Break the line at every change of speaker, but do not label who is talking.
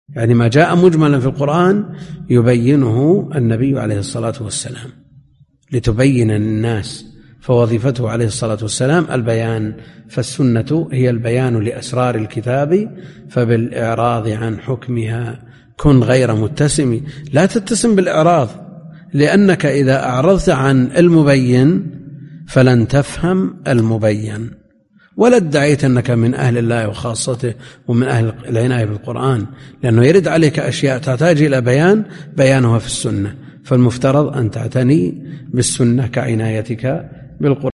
يعني ما جاء مجملا في القرآن يبينه النبي عليه الصلاة والسلام لتبين للناس، فوظيفته عليه الصلاة والسلام البيان. فالسنة هي البيان لأسرار الكتاب، فبالإعراض عن حكمها كن غير متسم. لا تتسم بالإعراض، لأنك إذا أعرضت عن المبين فلن تفهم المبين، ولا ادعيت أنك من أهل الله وخاصته ومن أهل العناية بالقرآن، لأنه يرد عليك أشياء تحتاج إلى بيانها في السنة، فالمفترض أن تعتني بالسنة كعنايتك بالقرآن.